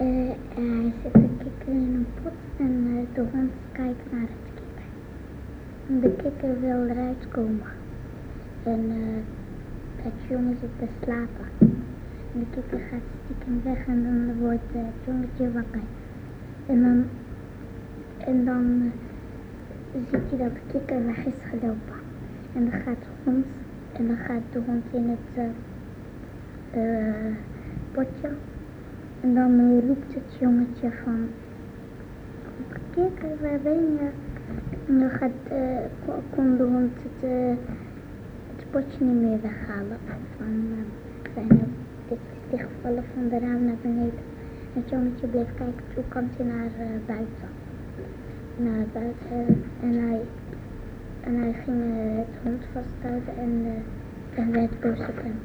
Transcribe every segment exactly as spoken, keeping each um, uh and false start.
Uh, hij zit te kikker in een pot en uh, de hond kijkt naar het kikker. De kikker wil eruit komen. En uh, het jongetje zit te slapen. En de kikker gaat stiekem weg en dan wordt uh, het jongetje wakker. En dan, en dan uh, ziet hij dat de kikker weg is gelopen. En dan gaat de hond, en dan gaat de hond in het uh, uh, potje. En dan uh, roept het jongetje van, kikker, waar ben je? En dan gaat, uh, kon de hond het, uh, het potje niet meer weghalen. Van, uh, zijn er, dit is dichtgevallen van de raam naar beneden. En het jongetje bleef kijken, toen kwam hij naar uh, buiten. Naar buiten en hij, en hij ging uh, het hond vasthouden en, uh, en werd boos op hem.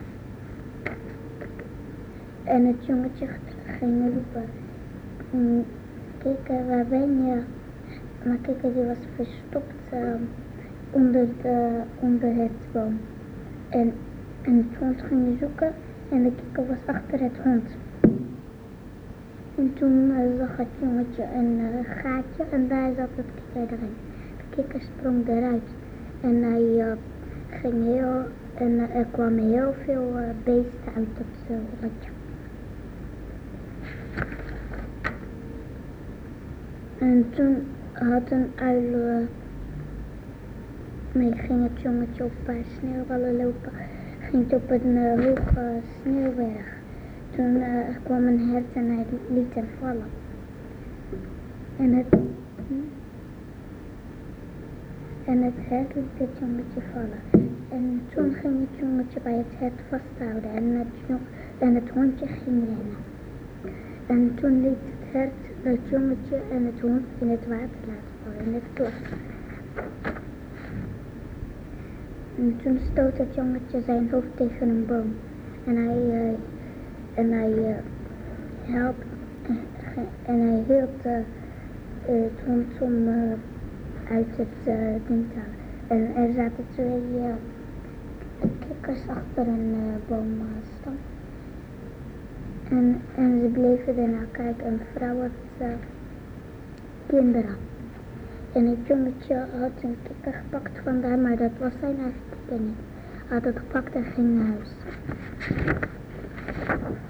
En het jongetje ging roepen, kikker, waar ben je? Maar kikker die was verstopt uh, onder, de, onder het boom. En, en het hond ging zoeken en de kikker was achter het hond. En toen uh, zag het jongetje een uh, gaatje en daar zat het kikker erin. De kikker sprong eruit en hij uh, ging heel, en uh, er kwamen heel veel uh, beesten uit het uh, holletje. En toen had een uil, uh, mee ging het jongetje op een paar sneeuwballen lopen, ging het op een uh, hoge sneeuwberg. Toen uh, kwam een hert en hij liet hem vallen. En het, en het hert liet het jongetje vallen. En toen ging het jongetje bij het hert vasthouden en het, jong, en het hondje ging rennen. En toen liet het hert het jongetje en het hond in het water laten vallen, in het glas. En toen stoot het jongetje zijn hoofd tegen een boom. En hij, uh, en hij, uh, helpt, uh, en hij hield uh, het hond om uh, uit het uh, ding te halen. En er zaten twee uh, kikkers achter een uh, boomstam. En, en ze bleven ernaar kijken. Een vrouw had uh, kinderen. En het jongetje had een kikker gepakt vandaar, maar dat was zijn eigen kikker niet. Hij had het gepakt en ging naar huis.